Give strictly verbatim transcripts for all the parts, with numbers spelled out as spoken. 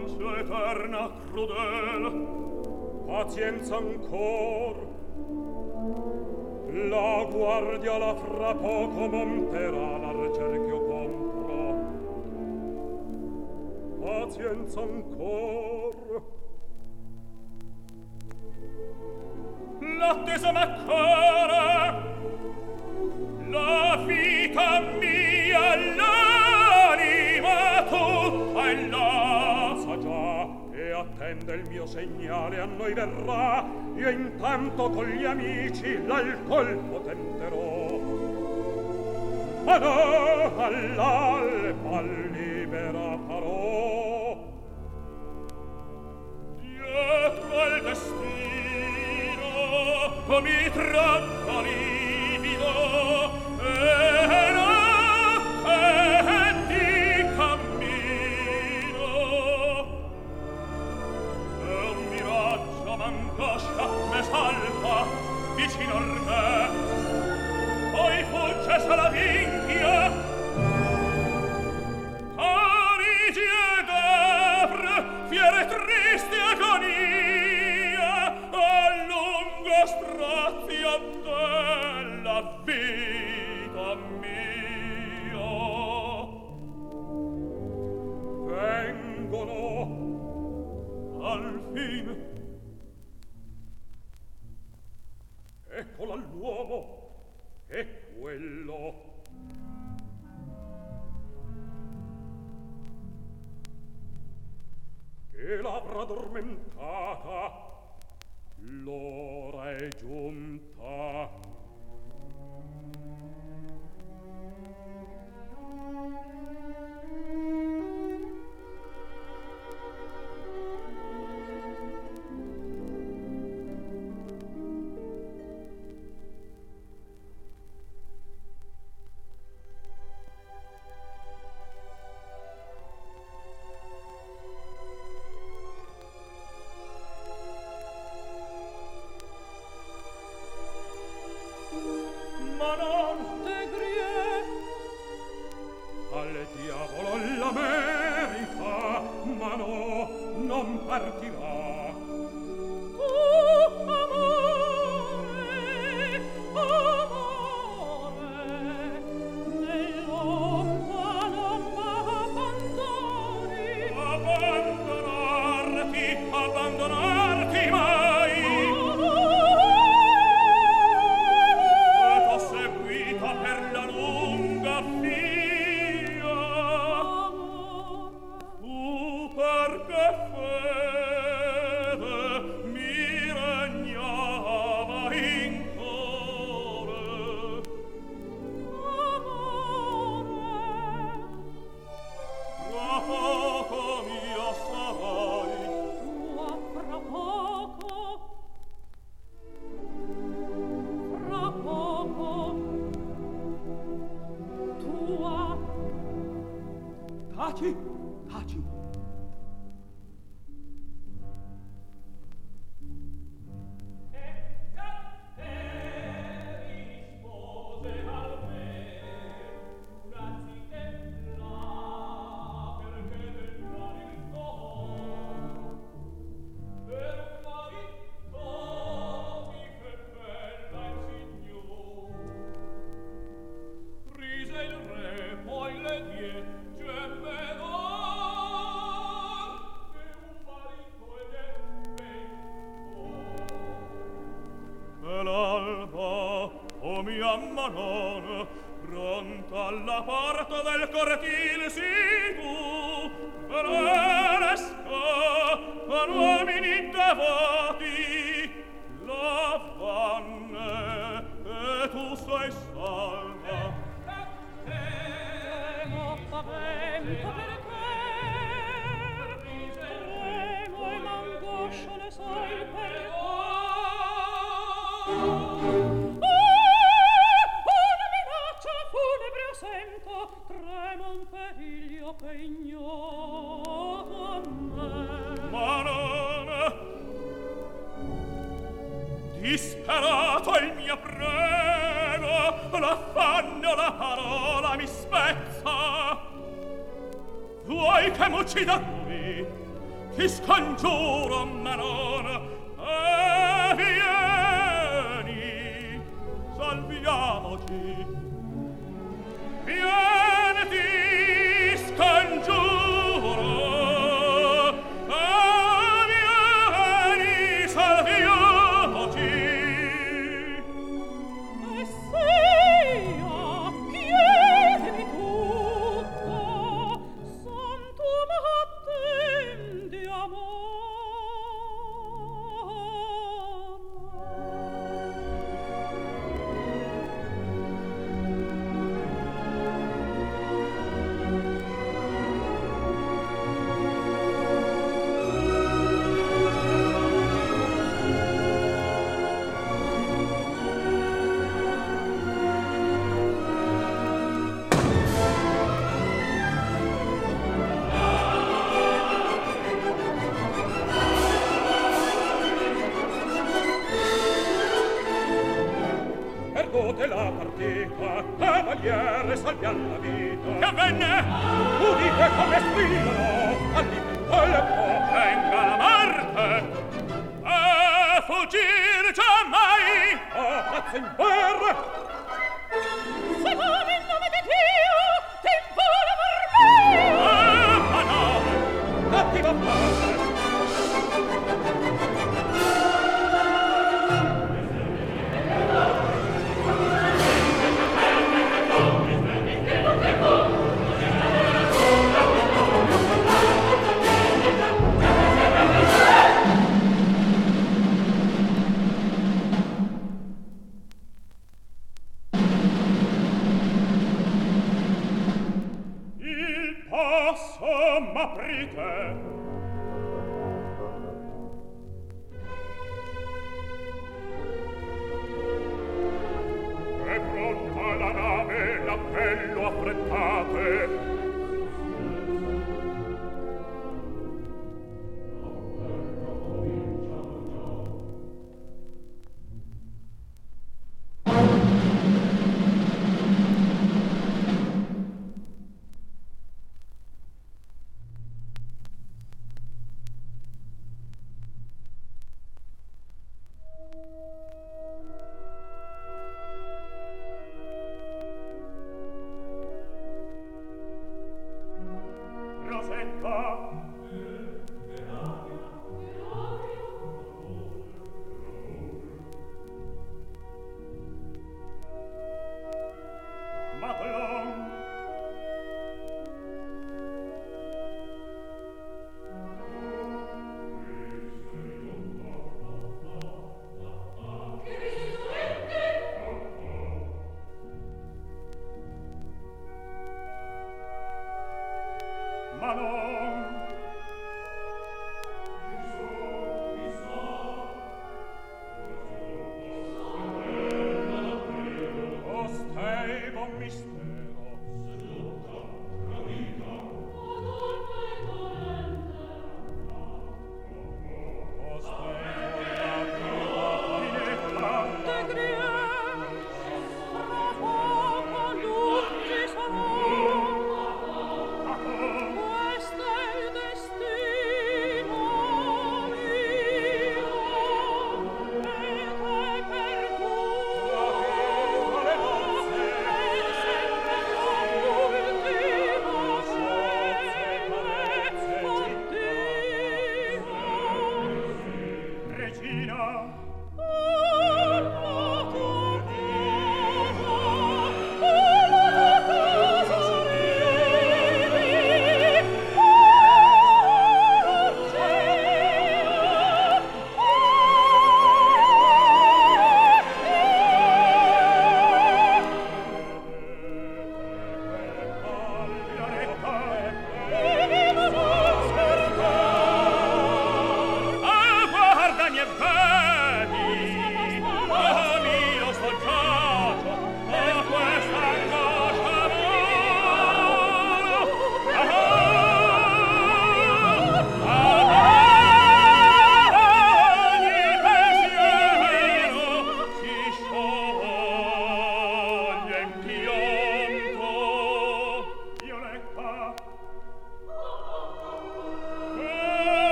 ansia eterna crudel, pazienza ancor. La guardia la fra poco monterà, l'arcerchio compro. Pazienza ancor. L'attesa m'accore, la vita mia, l'anima tutta è là, sa già, e attende il mio segnale, a noi verrà. Io intanto con gli amici l'alcol potenterò. Ma no, all'alba libera farò. Dietro al destino mi trappa livido e notte di cammino. E un miraggio m'angoscia, me salta vicino a me, poi fugge sulla vinghia. Parigi ed Evre, fiere tristi agonia, a lungo strazio della vita mia. Vengono al fine. Eccola l'uomo, è quello. Che l'avrà addormentata, l'ora è giunta. Ma non te grie al diavolo l'America, ma no, non partirà. Tu, amore, amore, nell'onta non m'abbandoni. Abbandonarti, abbandonarti mai. Per la lunga via, tu perché fede mi regnava in cuore. Amore, fra poco mia sarai, tua fra poco, fra poco. Taci, taci. Manon, pronta alla porta del cortile si tu, Venesca, con uomini devoti, la vanne, e tu sei salva. Tremo, pavento, perché? Tremo e l'angoscia ne sai perché? Trema un periglio che ignora a me. Ma non disperato il mio prego, l'affanno, la parola mi spezza. Vuoi che m'uccida qui? ti scongiuro, Manon, e vieni, salviamoci. Vieni, ti scongiuro, e vieni, salviamoci. E sia, chiedimi tutto, santo m'attendi amore. Perduta la partita, cavaliere, salviam la vita. Che avvenne? Udite come sfilano, all'incolpo. Venga la morte, e fuggir giammai. Oh, pazzo in guerra! Se vuole il nome di Dio, ti vuole morire. Ah, ma no! Cattiva parte! M'aprite. È pronta la nave, l'appello affrettate.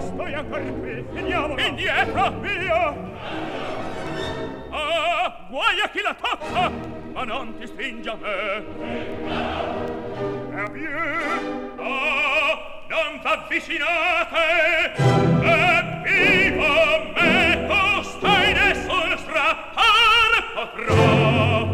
stoi ancora qui. Finiamola. Indietro. Via. Ah, guai a chi la tocca, ma non ti stringi a me. E più. Ah, non t'avvicinate. E viva me tu stai nessun strappar potrà.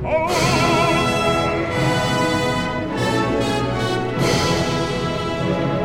Oh!